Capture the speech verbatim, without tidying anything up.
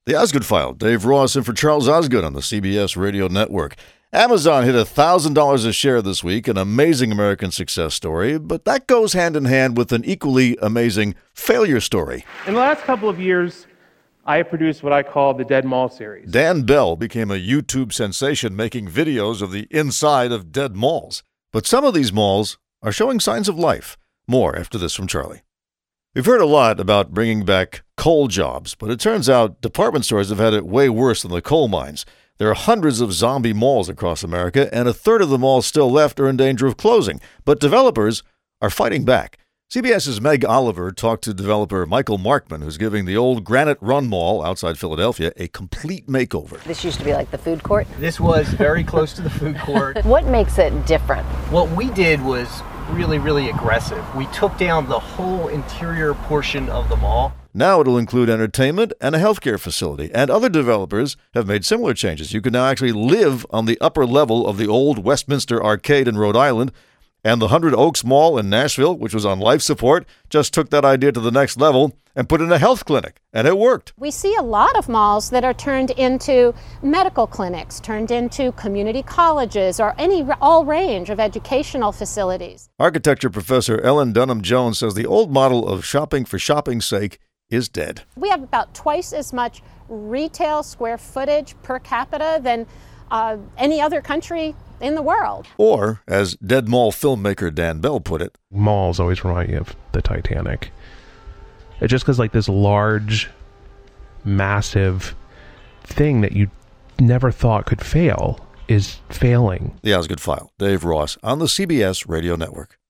The Osgood File. Dave Ross in for Charles Osgood on the C B S Radio Network. Amazon hit one thousand dollars a share this week, an amazing American success story, but that goes hand in hand with an equally amazing failure story. In the last couple of years, I have produced what I call the Dead Mall series. Dan Bell became a YouTube sensation making videos of the inside of dead malls. But some of these malls are showing signs of life. More after this from Charlie. We've heard a lot about bringing back coal jobs, but it turns out department stores have had it way worse than the coal mines. There are hundreds of zombie malls across America, and a third of the malls still left are in danger of closing. But developers are fighting back. CBS's Meg Oliver talked to developer Michael Markman, who's giving the old Granite Run Mall outside Philadelphia a complete makeover. This used to be like the food court? This was very close to the food court. What makes it different? What we did was really, really aggressive. We took down the whole interior portion of the mall. Now it'll include entertainment and a healthcare facility, and other developers have made similar changes. You can now actually live on the upper level of the old Westminster Arcade in Rhode Island, and the Hundred Oaks Mall in Nashville, which was on life support, just took that idea to the next level and put in a health clinic, and it worked. We see a lot of malls that are turned into medical clinics, turned into community colleges, or any all range of educational facilities. Architecture professor Ellen Dunham Jones says the old model of shopping for shopping's sake is dead. We have about twice as much retail square footage per capita than uh, any other country in the world. Or, as Dead Mall filmmaker Dan Bell put it, malls always remind you of the Titanic. It's just because like this large, massive thing that you never thought could fail is failing. The Osgood File. Dave Ross on the C B S Radio Network.